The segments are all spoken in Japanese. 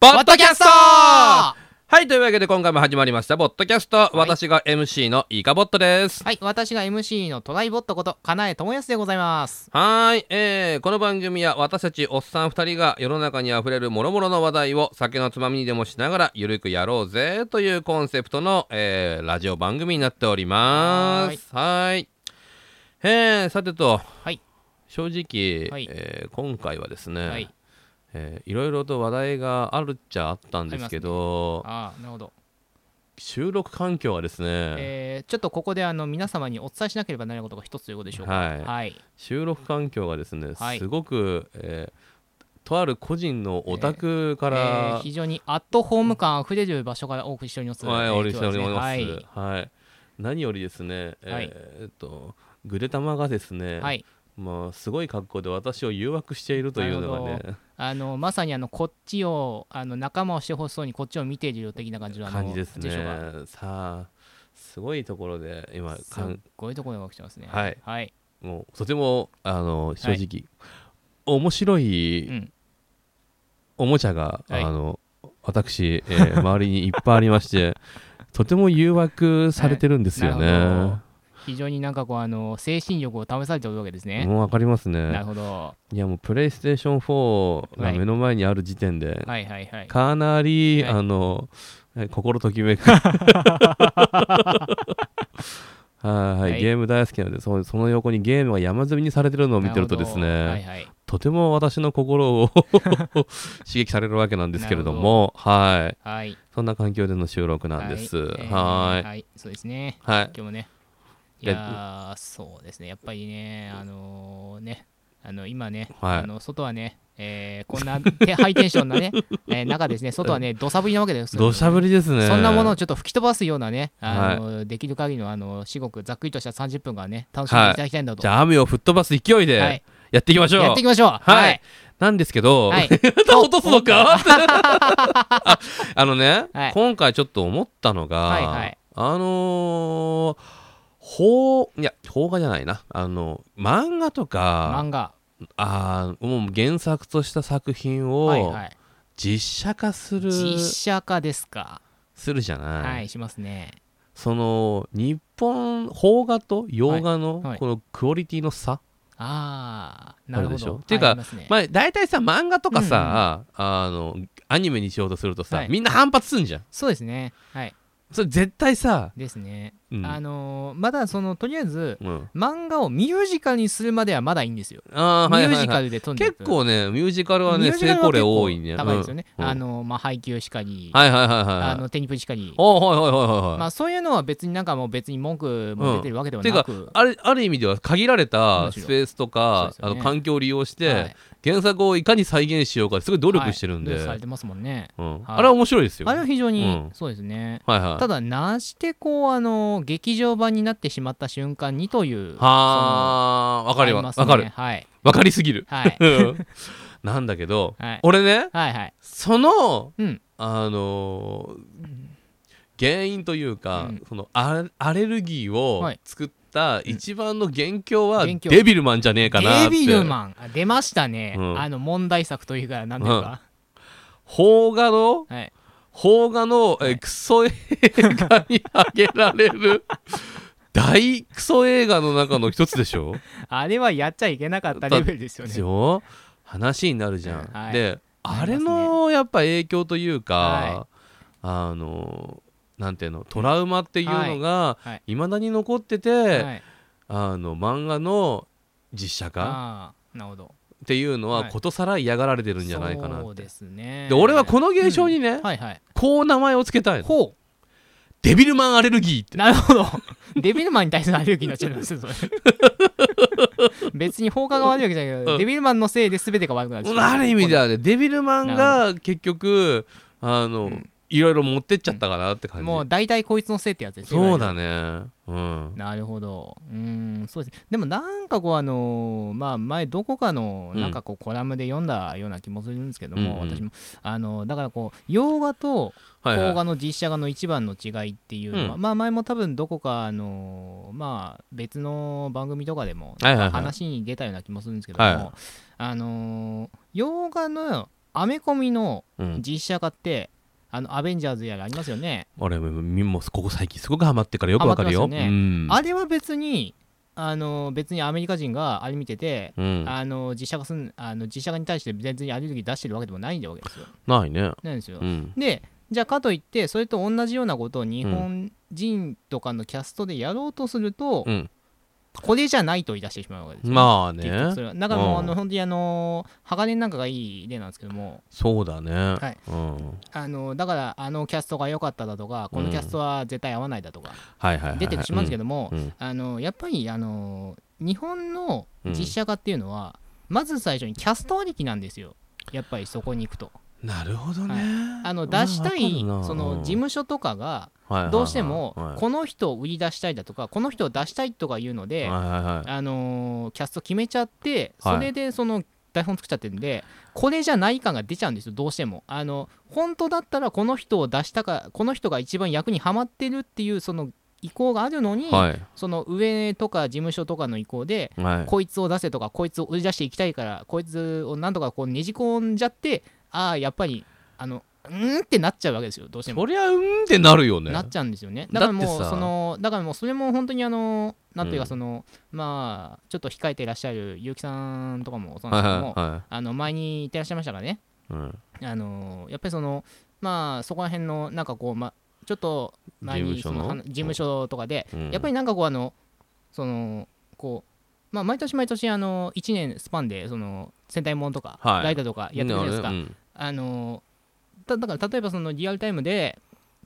ポッドキャストはい、というわけで今回も始まりましたポッドキャスト、はい、私が MC のイカボットです。 はい、私が MC のトライボットこと金江智康でございます。 はい、この番組は私たちおっさん2人が世の中にあふれる諸々の話題を酒のつまみにでもしながらゆるくやろうぜというコンセプトの、ラジオ番組になっております。はい、さてと、はい、正直、はい、今回はですね、はい、いろいろと話題があるっちゃあったんですけど、 なるほど。 収録環境はですね、 ちょっとここで皆様にお伝えしなければならないことが一つということでしょうか。 はいはい、収録環境がですね、すごく、とある個人のお宅から、 非常にアットホーム感あふれる場所からお送りしております。 はい、お送りしております。はい、何よりですね、ぐでたまがですね、はい、すごい格好で私を誘惑しているというのがね、 まさにこっちを仲間をしてほしそうにこっちを見ているよ的な感じの感じですね。さあ、すごいところで今すごいところが起きてますね。 はい、はい、もうとても正直、はい、面白い、おもちゃが、はい、私、周りにいっぱいありましてとても誘惑されてるんですよね。はい、 非常になんかこう精神力を試されておるわけですね。 もう分かりますね。 なるほど。 いやもうプレイステーション4が目の前にある時点で、 はいはいはいはい、 かなり、はい、心ときめくはい、ゲーム大好きなのでその横にゲームが山積みにされてるのを見てるとですね、はいはい、とても私の心を刺激されるわけなんですけれども、はい、はい、そんな環境での収録なんです。はい、 はい、そうですね。 はい、 今日もね、いやそうですね、やっぱりね、今ね、はい、外はね、こんなハイテンションなね、中ですね、外はね、土砂降りなわけですよ、ね。 土砂降りですね。 そんなものをちょっと吹き飛ばすようなね、はい、できる限りの至極ざっくりとした30分間ね、楽しんでいただきたいんだと。はい、 じゃあ、雨を吹っ飛ばす勢いで、はい、やっていきましょう。 やっていきましょう。 はい。はい、なんですけど、はい、また落とすのかね、はい、今回ちょっと思ったのが、はいはい、邦画じゃないな、漫画とか、もう原作とした作品を実写化する、 実写化ですか。 するじゃない。 はい、しますね。 その日本邦画と洋画のこのクオリティの差、 なるほど。 っていうか、大体さ漫画とかさ、アニメにしようとするとさ、みんな反発すんじゃん。 そうですね。はい。 それ絶対さですね、まだとりあえず、漫画をミュージカルにするまではまだいいんですよ。ミュージカルで飛んでいく。 結構ねミュージカルはね成功例多いね。 高いですよね。配給しかり、テニプリしかり、そういうのは別になんかもう別に文句も出てるわけではなく、 ある意味では限られたスペースとか環境を利用して原作をいかに再現しようかすごい努力してるんで、 されてますもんね。 あれは面白いですよ。 あれは非常にそうですね。ただなしてこう劇場版になってしまった瞬間にという、 わかるわかる、わかりすぎる、なんだけど、俺ね、その原因というか、そのアレルギーを作った一番の元凶はデビルマンじゃねえかなって。 デビルマン出ましたね。問題作というか何ですか、 邦画のクソ映画に挙げられる大クソ映画の中の一つでしょ。 あれはやっちゃいけなかったレベルですよね。 話になるじゃん。で、あれのやっぱ影響というか、なんていうの、トラウマっていうのがいまだに残ってて、漫画の実写化っていうのはことさら嫌がられてるんじゃないかなって。 そうですね。 で俺はこの現象にね、こう名前をつけたいの。デビルマンアレルギーって。 なるほど。デビルマンに対するアレルギーになっちゃいますよそれ。別に放課が悪いわけじゃないけど、デビルマンのせいで全てが悪くなっちゃう。 ある意味ではね、デビルマンが結局いろいろ持ってっちゃったかなって感じ。 もう大体こいつのせいってやつですよ。そうだね。 なるほど。そうです。でもなんかこう前どこかのなんかこうコラムで読んだような気もするんですけども、私もだからこう洋画と邦画の実写画の一番の違いっていうのは、前も多分どこか別の番組とかでも話に出たような気もするんですけども、洋画のアメコミのうん実写化って、アベンジャーズやらありますよね。 俺もここ最近すごくハマってからよくわかるよ。 ハマってますよねうんあれは別に別にアメリカ人があれ見てて、 うん実写化に対して全然アレルギー出してるわけでもないんわけですよ。 ないね。 なんですよ。 うんで、じゃあかといってそれと同じようなことを日本人とかのキャストでやろうとすると、 うんこれじゃないと言い出してしまうわけですよ、 まあ結局そね。 れはだからもううん本当に鋼なんかがいい例なんですけども、 そうだね。 はいうんだからキャストが良かっただとかこのキャストは絶対合わないだとかはいはいはいはい。 出てしまうんですけども、 うんやっぱり日本の実写化っていうのは、まず最初にキャストありきなんですよ。やっぱりそこに行くと、 なるほどね。 出したいまあわかるなその事務所とかがはいはいはいどうしてもはいこの人を売り出したいだとかこの人を出したいとかいうので、 はいはいはいキャスト決めちゃってはいそれでその台本作っちゃってるんで、これじゃない感が出ちゃうんですよ。どうしても本当だったらこの人を出したかこの人が一番役にはまってるっていうその意向があるのに、 はいその上とか事務所とかの意向で、 はいこいつを出せとかこいつを売り出していきたいからこいつをなんとかこうねじ込んじゃって、やっぱりってなっちゃうわけですよ。どうしてもそりゃってなるよね。 なっちゃうんですよね。だからもうだってさだからもうそれも本当になんていうかうんまあちょっと控えていらっしゃる結城さんとかもそうなはいんですけども、 はいは前にいてらっしゃいましたからね。 い。うんやっぱりまあそこら辺のなんかこうちょっと前に事務所の事務所とかで、 うんやっぱりなんかこうこう毎年毎年1年スパンで戦隊ものとか、 はいライダーとかやってるじゃないですか。 うんだから例えばリアルタイムで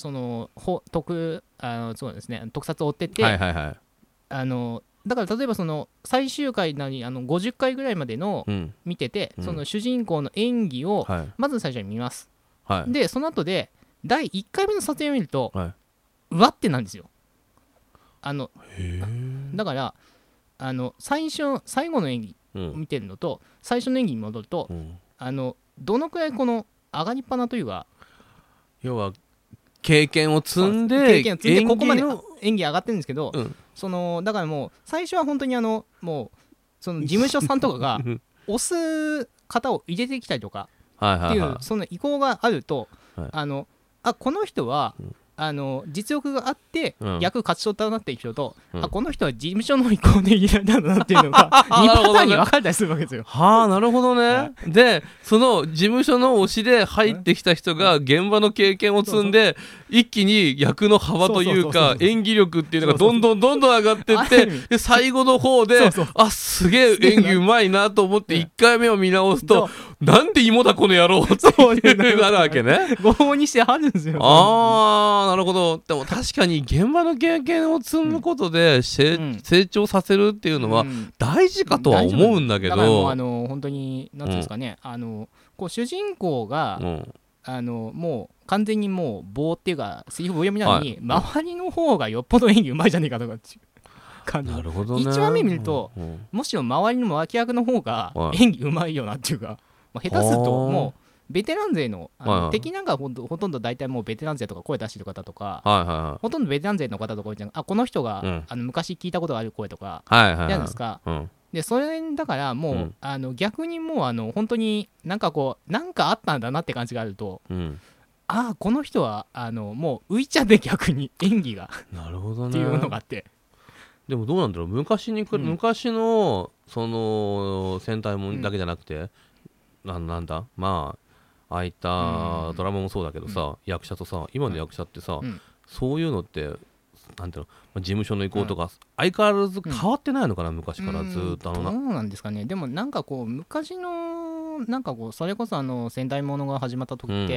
そうですね、特撮を追ってって、 はいはいはい。 だから例えば最終回なり50回ぐらいまでのうん見てて、 うん主人公の演技をはいまず最初に見ます。 はい。 でその後で第1回目の撮影を見ると、 はうわってなんですよ。 へーだから最後の演技をうん見てるのと最初の演技に戻ると、 うんどのくらい上がりっぱなというか要は経験を積んで経験を積んでここまで演技の演技上がってるんですけど、 うんだからもう最初は本当にもう事務所さんとかが押す方を入れてきたりとかはいっていうはいはその意向があると、 はいこの人は、実力があってうん役勝ち取ったなっていう人と、 うんこの人は事務所の意向で入れられたんだなっていうのが2パターンに分かれたりするわけですよ。 はあなるほどね。でその事務所の推しで入ってきた人が現場の経験を積んで一気に役の幅というか演技力っていうのがどんどん上がってってで最後の方ですげえ演技うまいなと思って1回目を見直すとなんで芋だこの野郎ってなるわけね。 往々にしてあるんですよ。 なるほど。でも確かに現場の経験を積むことで成長させるっていうのは大事かとは思うんだけど、 だからもう本当に何ていうんですかね、こう主人公が、もう完全にもう棒っていうかセリフを読みなのに、周りの方がよっぽど演技うまいじゃねえかとかっていう感じ。 なるほどね。 1話目見ると、むしろ周りの脇役の方が演技うまいよなっていうか、下手するともうベテラン勢の、敵なんかほとんど大体もうベテラン勢とか声出してる方とか、ほとんどベテラン勢の方とかこの人が、昔聞いたことがある声とかじゃないですか。でそれだからもう、逆にもう本当になんかあったんだなって感じがあると、この人はもう浮いちゃって逆に演技がなるほどねっていうのがあって。でもどうなんだろう、昔のその戦隊もんだけじゃなくて、なんだああいったドラマもそうだけどさ、役者とさ今の役者ってさ、そういうのってなんていうの、事務所の意向とか、相変わらず変わってないのかな、昔からずっとどうなんですかね。でもなんか昔のなんかそれこそ戦隊ものが始まった時って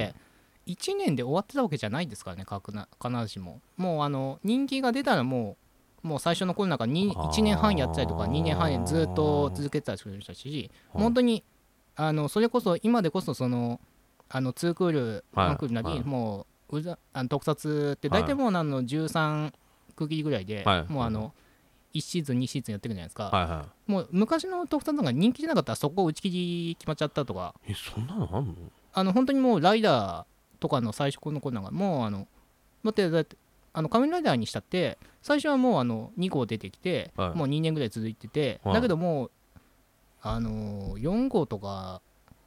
、1年で終わってたわけじゃないですからね。必ずしももう人気が出たらもう最初の頃なんか1年半やってたりとか2年半ずっと続けてたりするし、本当にそれこそ今でこそ2クール1クールなり、もう特撮って大体もう13区切りぐらいで、もう1シーズン2シーズンやってるじゃないですか。もう昔の特撮が人気じゃなかったらそこ打ち切り決まっちゃったとか。 そんなのあんの？ 本当にもうライダーとかの最初の頃なんかもうだって仮面ライダーにしたって最初はもう2号出てきて、もう2年ぐらい続いてて、だけどもう4号とか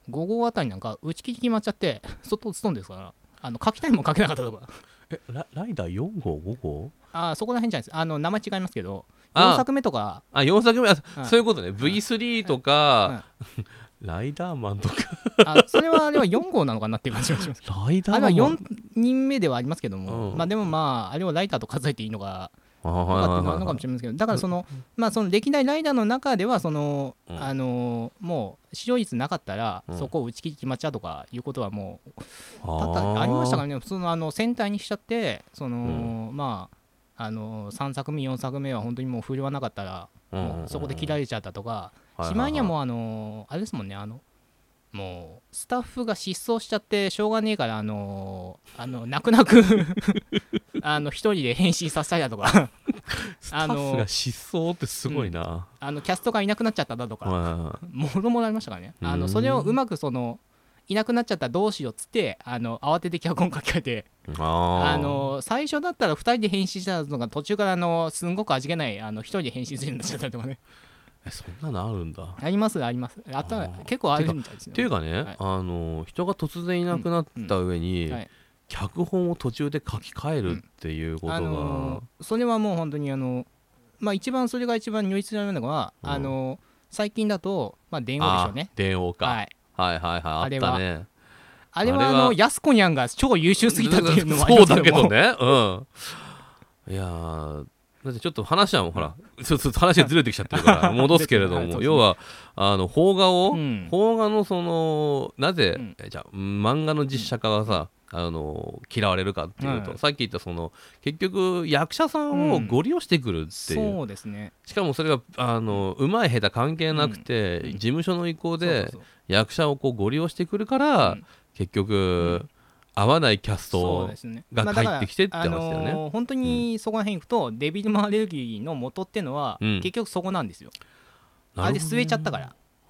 5号あたりなんか打ち切り決まっちゃって外打つとんですから書きたいもん書けなかったとかライダー4号5号そこら辺じゃないです名前違いますけどあ 4作目とか 4作目そういうことね。 うん V3 とか、ライダーマンとかそれはあれは4号なのかなっていう感じがしますライダーあれはマン 4人目ではありますけども、 うんまあでもまああれをライダーと数えていいのかあとかっていうのはあるのかはもしれませんけどだからまあその歴代ライダーの中ではうんもう使用率なかったら、 うんそこを打ち切り決まっちゃうとかいうことはもうあーありましたからね普通の戦隊にしちゃってんまあ3作目4作目は本当にもう振るわなかったら、もうそこで切られちゃったとか、しまいにはもうあれですもんねもうスタッフが失踪しちゃってしょうがねえから泣く泣く一人で変身させたりだとかスタッフが失踪ってすごいな。 キャストがいなくなっちゃっただとかはもろもろありましたからねそれをうまくいなくなっちゃったらどうしようっつって慌てて脚本書き換えて最初だったら2人で変身したのが途中からすんごく味気ない1人で変身するようになっちゃったりとかねそんなのあるんだ。 ありますあります結構あるみたいですよっていうかね、 はい人が突然いなくなった上に、 はい脚本を途中で書き換えるっていうことが、 それはもう本当にまあそれが一番如実なのが最近だとまあ電話でしょうね電話か、 はいはいはいはいあったね。 あれはやすこにゃんが超優秀すぎたっていうのもありそうますけどもだけどねいやーだってちょっと話はほら、ちょっと話がずれてきちゃってるから戻すけれども、要は邦画を、邦画のなぜ、じゃあ漫画の実写化がさ嫌われるかっていうと、さっき言った結局役者さんをご利用してくるっていう、 そうですねしかもそれがうまい下手関係なくて、事務所の意向で役者をご利用してくるから、結局、合わないキャストが入ってきてって話だよね。 本当にそこら辺行くと、デビルマンアレルギーの元っていうのは、結局そこなんですよ。あれ据えちゃったから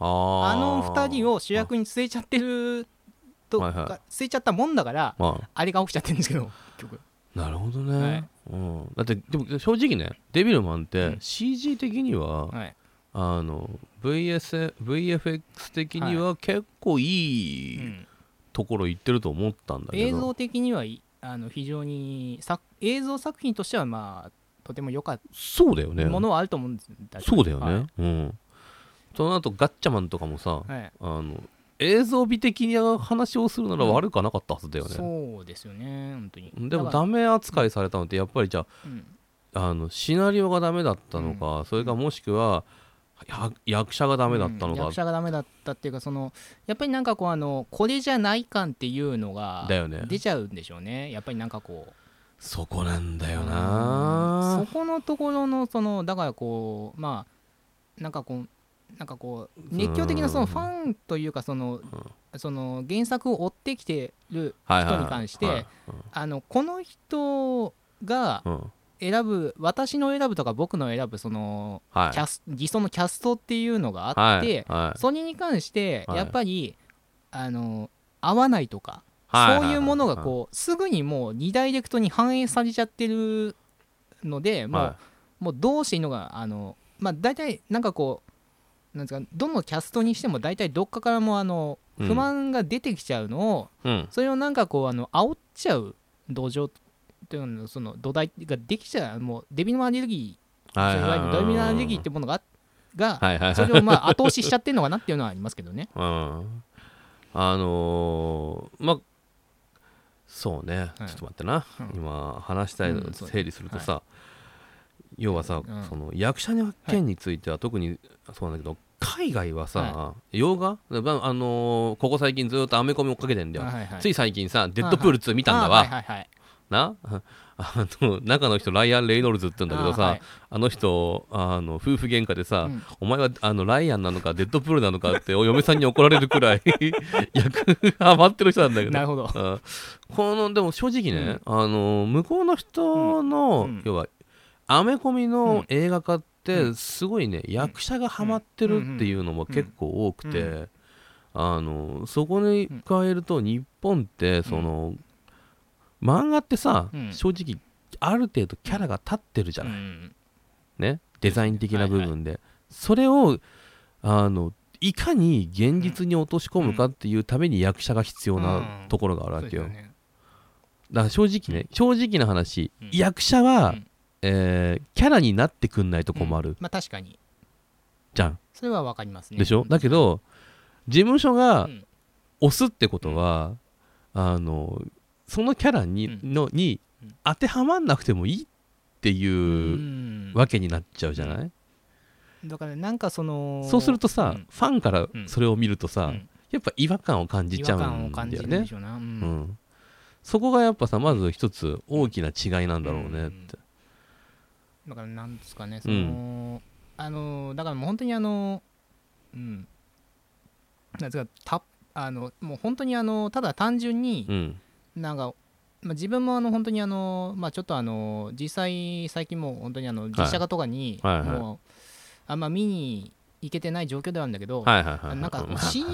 。2人を主役に据えちゃってるとか、据えちゃったもんだから、あれが起きちゃってるんですけど、結局。 なるほどね。だってでも正直ね、デビルマンって CG 的には、VFX 的には結構いいところ行ってると思ったんだけど、 映像的には非常に映像作品としてはまあとても良かったものはあると思うんですよ。 そうだよね。その後ガッチャマンとかもさ、映像美的な話をするなら悪くはなかったはずだよね。 そうですよね本当に。 でもダメ扱いされたのってやっぱりじゃあ、シナリオがダメだったのか、それかもしくは役者がダメだったのか、 役者がダメだったっていうかやっぱりなんかこれじゃない感っていうのが出ちゃうんでしょうね。やっぱりなんかそこなんだよな。 そこのところのだからまあなんか熱狂的なファンというか原作を追ってきてる人に関してこの人が私の選ぶとか僕の選ぶ理想のキャストっていうのがあって、それに関してやっぱり合わないとか、そういうものがすぐにもう2ダイレクトに反映されちゃってるので、もうどうしていいのかまあ大体なんかなんですか、どのキャストにしても大体どっかからも不満が出てきちゃうのを、それをなんか煽っちゃう土壌というの土台ができちゃう、もうデビルマンアレルギー、いわゆるデビルマンアレルギーっていうものがそれを後押ししちゃってるのかなっていうのはありますけどね。まあそうね、ちょっと待ってな、今話したいのを整理するとさ、要はさ、役者の件については特にそうなんだけど、海外はさ、洋画ここ最近ずっとアメコミ追っかけてんだよ。つい最近さデッドプール2見たんだわな。中の人ライアン・レイノルズって言うんだけどさ、あの人夫婦喧嘩でさ、お前はライアンなのかデッドプールなのかってお嫁さんに怒られるくらい役ハマってる人なんだけど。 なるほど。 でも正直ね、向こうの人の、要はアメコミの映画化ってすごいね、役者がハマってるっていうのも結構多くて、そこに加えると日本って漫画ってさ、正直ある程度キャラが立ってるじゃない、ね、デザイン的な部分で、それをいかに現実に落とし込むかっていうために役者が必要なところがあるわけよ、だから正直な話、役者は、キャラになってくんないと困る、 まあ確かにじゃん。 それはわかりますね。 でしょ。だけど事務所が押すってことは、そのキャラに当てはまんなくてもいいっていうわけになっちゃうじゃない。 だからなんかそうするとさ、ファンからそれを見るとさ、やっぱ違和感を感じちゃうんだよね。そこがやっぱさ、まず一つ大きな違いなんだろうねって。 だからなんですかね、だからもう本当になんですか、もう本当にただ単純に、なんか、自分も本当にちょっと実際最近もう本当に実写化とかにもうあんま見に行けてない状況ではあるんだけど、なんか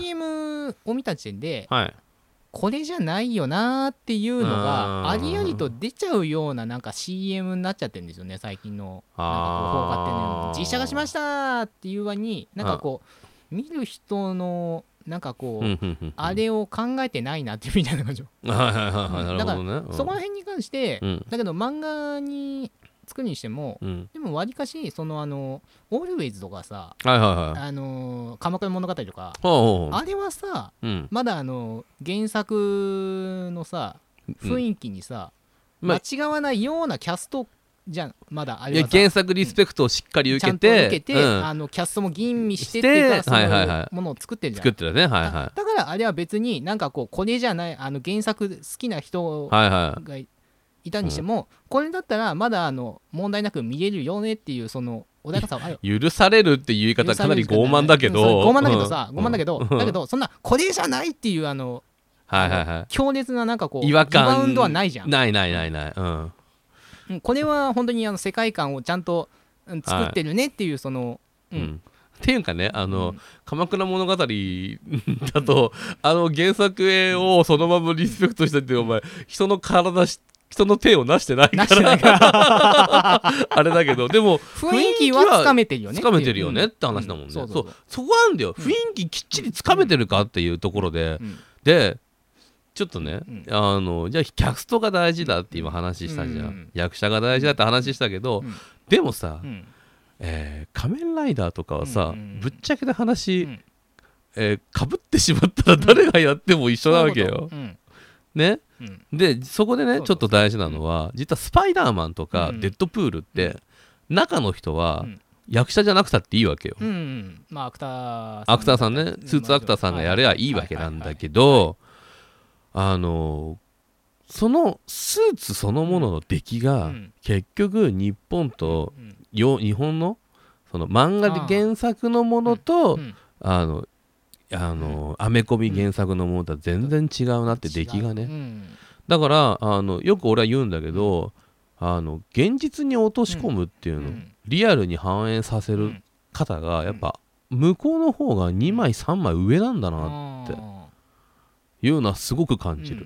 CM を見た時点で、これじゃないよなーっていうのがありありと出ちゃうようななんか CM になっちゃってるんですよね、最近の。なんかこう邦画っていうの実写化しましたっていう割に、なんかこう見る人のなんかこうあれを考えてないなっていうみたいな感じ。だからそこら辺に関して、だけど漫画に作るにしても、でもわりかしオールウェイズとかさ、鎌倉物語とか、あれはさ、まだ原作のさ雰囲気にさ、間違わないようなキャストじゃん、まだあれはさ、 原作リスペクトをしっかり受けて、 キャストも吟味してっていうか、そういうものを作ってるじゃん。 作ってるね、だからあれは別になんかこれじゃない、原作好きな人がいたにしても、これだったらまだ問題なく見れるよねっていう、その穏やかさは許されるっていう言い方かなり傲慢だけど、 傲慢だけどさ、傲慢だけど、だけどそんなこれじゃないっていう強烈ななんかこう違和感、 リバウンドはないじゃん。 ない、 これは本当に世界観をちゃんと作ってるねっていう、そのっていうかね、鎌倉物語だと原作をそのままリスペクトしたって、お前人の手をなしてないからあれだけど、でも雰囲気はつかめてるよね、 つかめてるよねって話だもんね。そこなんだよ、雰囲気きっちりつかめてるかっていうところで、でちょっとね、じゃあキャストが大事だって今話したじゃん、役者が大事だって話したけど、でもさ、仮面ライダーとかはさ、ぶっちゃけた話、かぶってしまったら誰がやっても一緒なわけよ、ね。でそこでね、ちょっと大事なのは、実はスパイダーマンとかデッドプールって中の人は役者じゃなくたっていいわけよ。 まあアクターさんね、スーツアクターさんがやればいいわけなんだけど、そのスーツそのものの出来が結局日本と日本のその漫画で原作のものとアメコミ原作のものとは全然違うなって、出来がね。だからよく俺は言うんだけど、現実に落とし込むっていうの、リアルに反映させる方がやっぱ向こうの方が2枚3枚上なんだなっていうのはすごく感じる。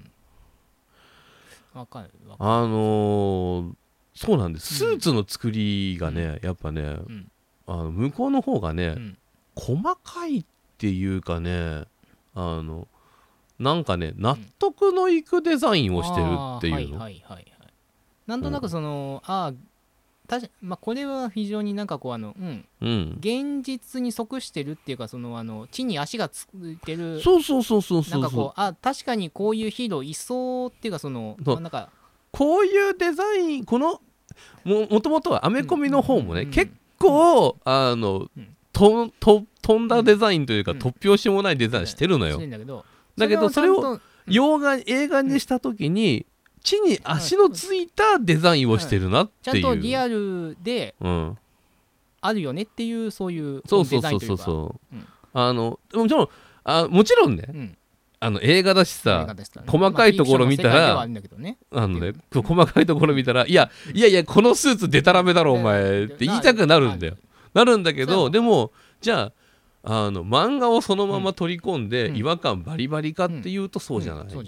そうなんです。スーツの作りがね、やっぱね、向こうの方がね、細かいっていうかね、なんかね、納得のいくデザインをしてるっていうの。 なんとなくこれは非常になんかこう現実に即してるっていうか、地に足がついてる、なんかこう確かにこういうヒーローいそうっていうか、なんかこういうデザイン、もともとはアメコミの方もね、結構飛んだデザインというか、突拍子もないデザインしてるのよ。だけどそれを映画にした時に地に足のついたデザインをしてるなっていう、 ちゃんとリアルであるよねっていう、そういうデザインというか、 もちろんね、映画だしさ、細かいところ見たら、細かいところ見たら、いやこのスーツデタラメだろお前って言いたくなるんだよ。なるんだけど、でもじゃあ漫画をそのまま取り込んで違和感バリバリかっていうとそうじゃない。ちょ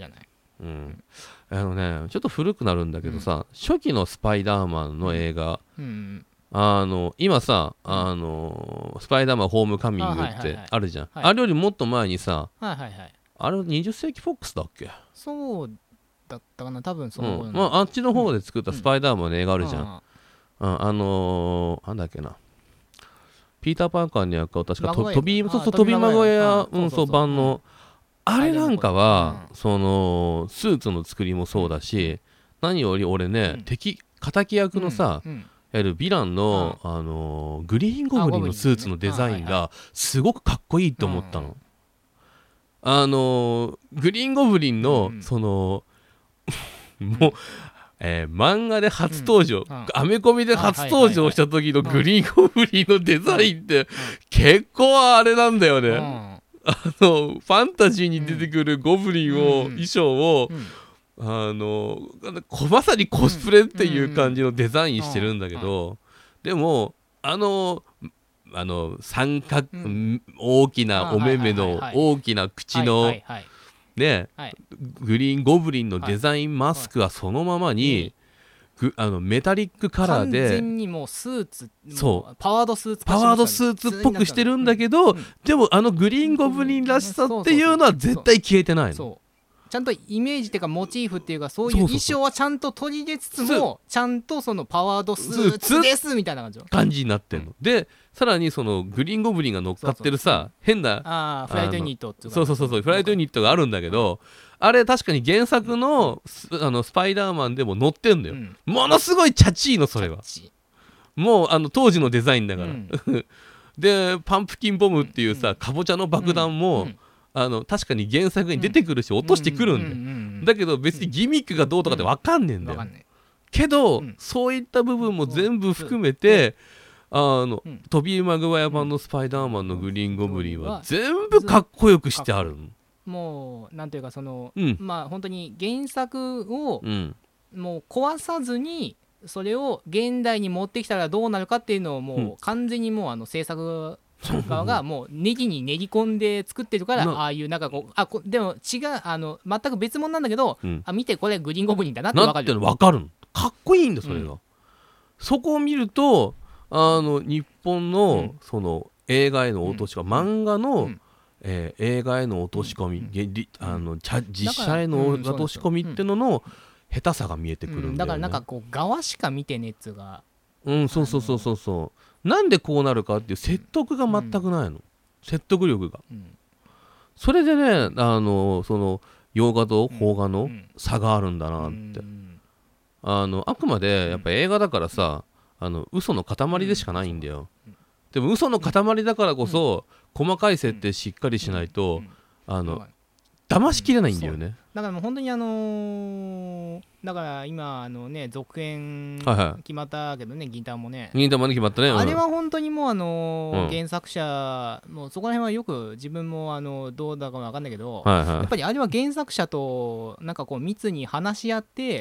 っと古くなるんだけどさ、初期のスパイダーマンの映画、 今さ、スパイダーマンホームカミングってあるじゃん、あれよりもっと前にさ、あれ20世紀フォックスだっけ？ そうだったかな、多分そう、 あっちの方で作ったスパイダーマンの映画あるじゃん、なんだっけな、ピーター・パーカーには確かトビー・マグワイア版のあれなんかは、そのスーツの作りもそうだし、何より俺ね、敵役のさ、ヴィランの、グリーンゴブリンのスーツのデザインがすごくかっこいいと思ったの。グリーンゴブリンのそのもう、漫画で初登場、アメコミで初登場した時のグリーンゴブリンのデザインって結構あれなんだよね。ファンタジーに出てくるゴブリン衣装をまさにコスプレっていう感じのデザインしてるんだけど、でも三角、大きなお目目の大きな口のね、グリーンゴブリンのデザインマスクはそのままにメタリックカラーで完全にもうスーツ、 そうパワードスーツっぽくしてるんだけど、でもグリーンゴブリンらしさっていうのは絶対消えてないの。 ちゃんとイメージっていうかモチーフっていうか、そういう衣装はちゃんと取り入れつつも、ちゃんとそのパワードスーツですみたいな感じになってんの。でさらにそのグリーンゴブリンが乗っかってるさ、変なフライトユニットっていうか、 フライトユニットがあるんだけど、あれ確かに原作のスパイダーマンでも乗ってんのよ、ものすごいチャチーの、それはもう当時のデザインだから、でパンプキンボムっていうさ、かぼちゃの爆弾も、確かに原作に出てくるし、落としてくるんだよ、だけど別にギミックがどうとかって分かんねえんだよ、けど、そういった部分も全部含めて、トビー・マグワイア版のスパイダーマンのグリーンゴブリンは全部かっこよくしてある。 もうなんていうか、その、まあ本当に原作をもう壊さずに、それを現代に持ってきたらどうなるかっていうのをもう完全にもう制作側がもうネギに練り込んで作ってるから、ああいうなんかこうでも違う全く別物なんだけど、見てこれグリーンゴブリンだなって分かる。 分かる。かっこいいんだそれが。そこを見ると日本のその映画への落とし込み、漫画の映画への落とし込み、実写への落とし込みってのの下手さが見えてくるんだよね。 だからなんかこう側しか見てねっつうが、 そうなんでこうなるかっていう説得が全くないの、説得力が、それでねその洋画と邦画の差があるんだなって、あくまでやっぱ映画だからさ、嘘の塊でしかないんだよ、でも嘘の塊だからこそ、細かい設定しっかりしないと、騙しきれないんだよね。 だからもう本当にだから今ね、続編決まったけどね、銀魂もね決まったね、 あれは本当にもう原作者もそこら辺はよく自分もどうだか分かんないけど、やっぱりあれは原作者となんかこう密に話し合って、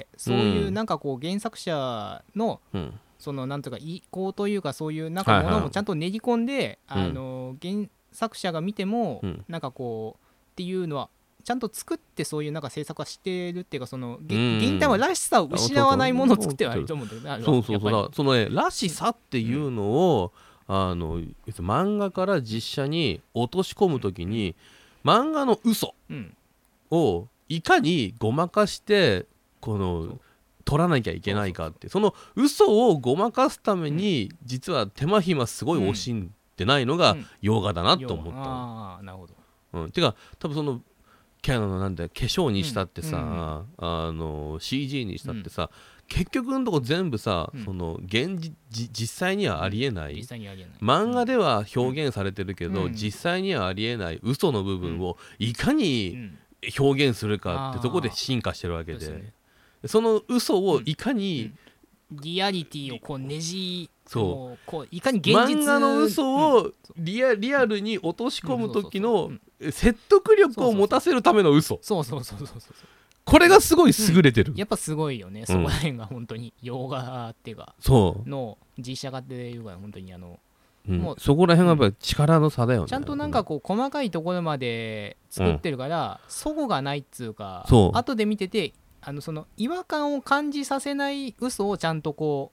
そういうなんかこう原作者のそのなんとか意向というか、そういうなんかものもちゃんと練り込んで、原作者が見てもなんかこうっていうのはちゃんと作って、そういうなんか制作はしてるっていうか、その銀魂はらしさを失わないものを作ってはいると思うんだよね。 そのね、らしさっていうのを漫画から実写に落とし込むときに、漫画の嘘をいかにごまかして取らなきゃいけないかって、その嘘をごまかすために実は手間暇すごい惜しんでないのが洋画だなと思ったの。 なるほど。 てか多分そのなんだ化粧にしたってさ、CG にしたってさ、結局のとこ全部さ、その実際にはありえない、漫画では表現されてるけど、実際にはありえない嘘の部分をいかに表現するかってとこで進化してるわけで、その嘘をいかにリアリティをこうねじ、 こういかに現実漫画の嘘をリアルに落とし込む時の説得力を持たせるための嘘、これがすごい優れてる、 やっぱすごいよね、そこら辺が本当に洋画っていうかの実写化っていうか、本当にもうそこら辺がやっぱり力の差だよね。 ちゃんとなんかこう細かいところまで作ってるから、齟齬がないっつうか、後で見ててその違和感を感じさせない嘘をちゃんとこう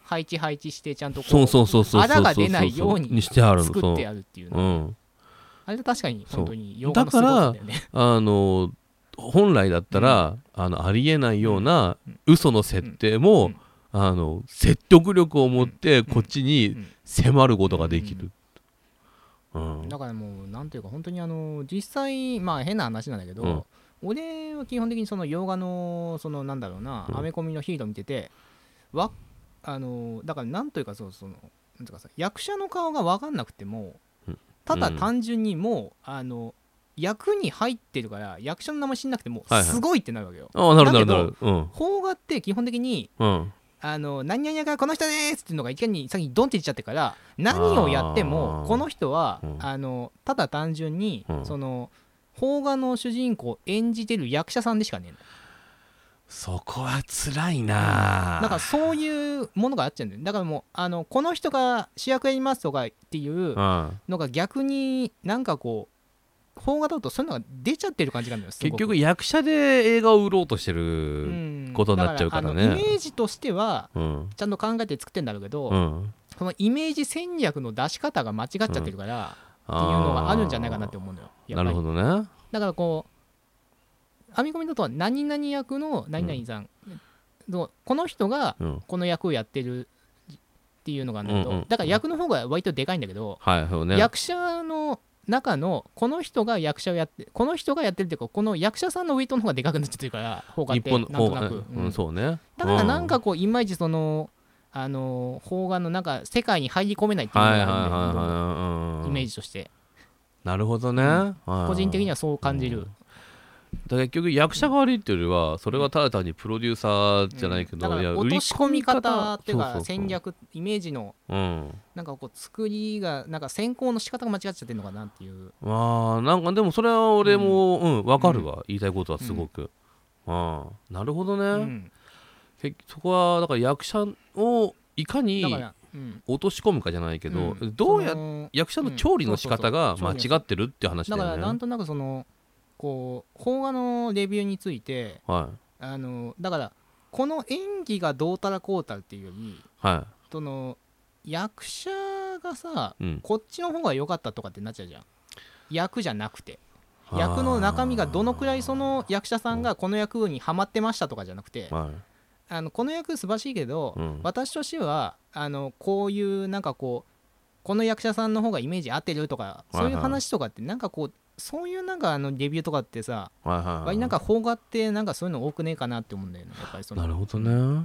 配置してちゃんとこそうそうそうそうそうそうあらが出ないようにしてあるの作ってあるっていううの、 ん、 あれ確かに本当に洋画のすごさだよね。 本来だったら、ありえないような嘘の設定も、説得力を持ってこっちに迫ることができる、 だからもうなんていうか本当に実際まあ変な話なんだけど、俺は基本的にその洋画のそのなんだろうな、アメコミのヒーロー見ててだからなんというかなんていうかさ、役者の顔が分かんなくても、ただ単純にもう役に入ってるから役者の名前知んなくてもすごいってなるわけよ。 なるなるなる。 邦画って基本的に、何々がこの人ですっていうのがいきなり先にドンって言っちゃってから、何をやってもこの人はただ単純にその邦画の主人公を演じてる役者さんでしかねえの。 そこは辛いな。 だからそういうものがあっちゃうんだよ。だからもうこの人が主役やりますとかっていうのが逆になんかこう邦画だとそういうのが出ちゃってる感じがあるんだよ。 結局役者で映画を売ろうとしてることになっちゃうからね。 イメージとしてはちゃんと考えて作ってんだろうけど、そのイメージ戦略の出し方が間違っちゃってるから、っていうのがあるんじゃないかなって思うんだよ。 なるほどね。 だからこう編み込みだと何々役の何々さん、この人がこの役をやってるっていうのがあるんだけど、だから役の方が割とでかいんだけど、役者の中のこの人が役者をやってこの人がやってるっていうか、この役者さんのウェイトの方がでかくなっちゃってるから、邦画ってなんとなく、 そうね。 だからなんかこういまいちその邦画のなんか世界に入り込めないっていうのがあるんで、イメージとして。 なるほどね。 個人的にはそう感じる。 だ結局役者が悪いっていうよりは、それはただ単にプロデューサーじゃないけど、 だから落とし込み方っていうか戦略、イメージのなんかこう作りがなんか先行の仕方が間違っちゃってるのかなっていう。 なんかでもそれは俺も分かるわ、言いたいことはすごく。なるほどね。そこはだから役者をいかに落とし込むかじゃないけど、どうや役者の調理の仕方が間違ってるって話だよね。 だからなんとなくそのこう邦画のレビューについて、だからこの演技がどうたらこうたらっていうより、その役者がさ、こっちの方が良かったとかってなっちゃうじゃん。役じゃなくて役の中身がどのくらいその役者さんがこの役にハマってましたとかじゃなくて、この役素晴らしいけど、私としてはこういうなんかこうこの役者さんの方がイメージ合ってるとか、そういう話とかってなんかこうそういうなんかレビューとかってさ、割なんか邦画ってなんかそういうの多くねえかなって思うんだよね、やっぱり。 なるほどね。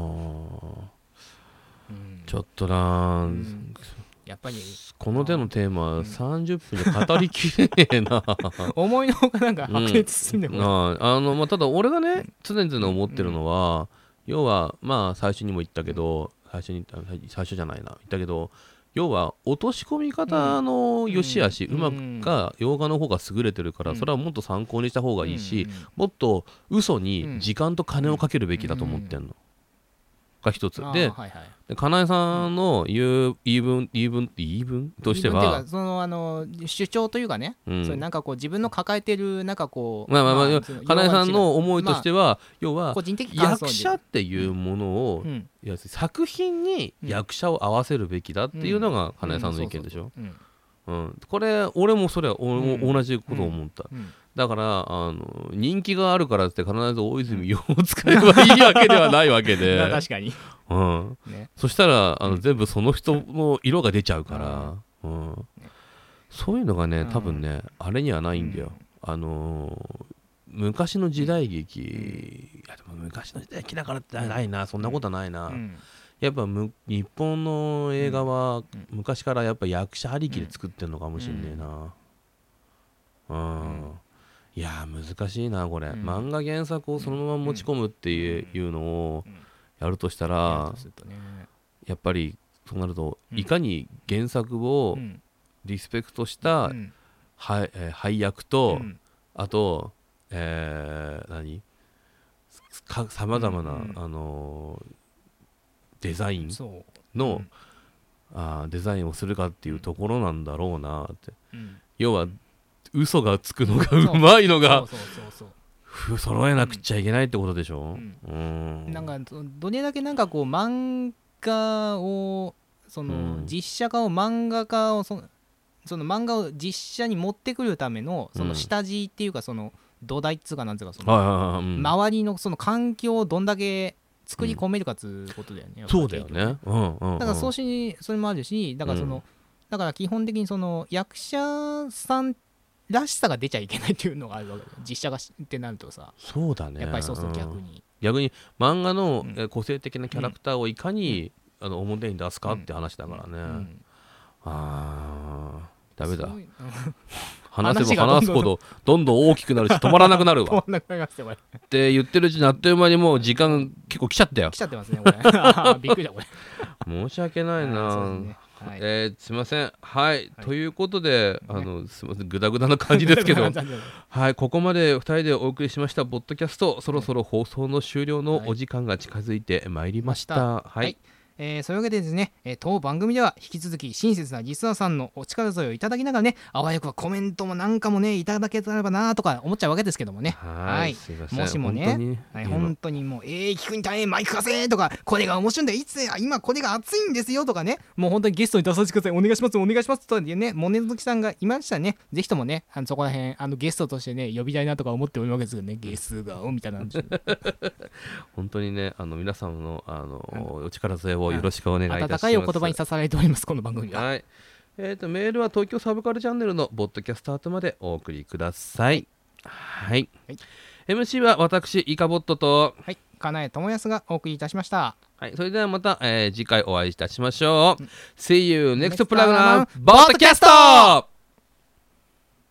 ちょっとな、 やっぱりこの手のテーマ30分で語りきれねえな。 思いのほかなんか白熱すんでもただ俺がね常々思ってるのは、要はまあ最初にも言ったけど、最初じゃないな言ったけど、要は落とし込み方の良し悪し、うまくが洋画の方が優れてるから、それはもっと参考にした方がいいし、もっと嘘に時間と金をかけるべきだと思ってんのが一つで、金井さんの言い分としては、 その主張というかね、それなんかこう自分の抱えてるなんかこう、 金井さんの思いとしては、要は個人的役者っていうものを作品に役者を合わせるべきだっていうのが金井さんの意見でしょ。これ俺もそれは同じことを思った。だから人気があるからって必ず大泉洋を使えばいいわけではないわけで確かに、 そしたら全部その人の色が出ちゃうから、そういうのがね多分ねあれにはないんだよ。昔の時代劇、いやでも昔の時代劇だからってないな、そんなことはないな。やっぱ日本の映画は昔からやっぱ役者ありきで作ってんのかもしんねえな。いや難しいなこれ、漫画原作をそのまま持ち込むっていうのをやるとしたら、やっぱりそうなるといかに原作をリスペクトした配役と、あとさまざまなデザインのデザインをするかっていうところなんだろうなって。要は嘘がつくのがうまいのが揃えなくちゃいけないってことでしょ。 なんかどれだけなんかこう漫画をその実写化を漫画化をその漫画を実写に持ってくるためのその下地っていうかその土台っつうかなんつうかその周りのその環境をどんだけ作り込めるかっつうことだよね。 そうだよね。 だからそれもあるし、だからだから基本的にその役者さんらしさが出ちゃいけないっていうのがあるわけだよ。実写がってなるとさ。 そうだね。 やっぱりそうすると逆に漫画の個性的なキャラクターをいかに表に出すかって話だからね。ダメだ。話せば話すほどどんどん大きくなるし止まらなくなるわ。って言ってるうちにあっという間にもう時間結構来ちゃったよ。 来ちゃってますねこれ。びっくりだこれ。 申し訳ないな。すいません。はい。ということで、すいません、グダグダな感じですけど、はい、ここまで2人でお送りしましたポッドキャスト、そろそろ放送の終了のお時間が近づいてまいりました。はい。 そういうわけでですね、当番組では引き続き親切なリスナーさんのお力添えをいただきながらね、あわよくはコメントもなんかもねいただけたらばなとか思っちゃうわけですけどもね。 はい。 もしもね、本当にもう聞くに大変マイク貸せとか、これが面白いんだよ、いつ今これが熱いんですよとかね、もう本当にゲストに出させてください、お願いしますお願いしますというね、モネズキさんがいましたらね、ぜひともねそこら辺ゲストとしてね呼びたいなとか思っておるわけですけどね、ゲスがみたいな本当にね皆さんのお力添えをよろしくお願いいたします。 温かいお言葉にさされておりますこの番組は。 はい。メールは東京サブカルチャンネルのポッドキャストアートまでお送りください。はい。MC は私イカボットと金江智康がお送りいたしました。 はい。それではまた、次回お会いいたしましょう。See you next program ポッドキャスト。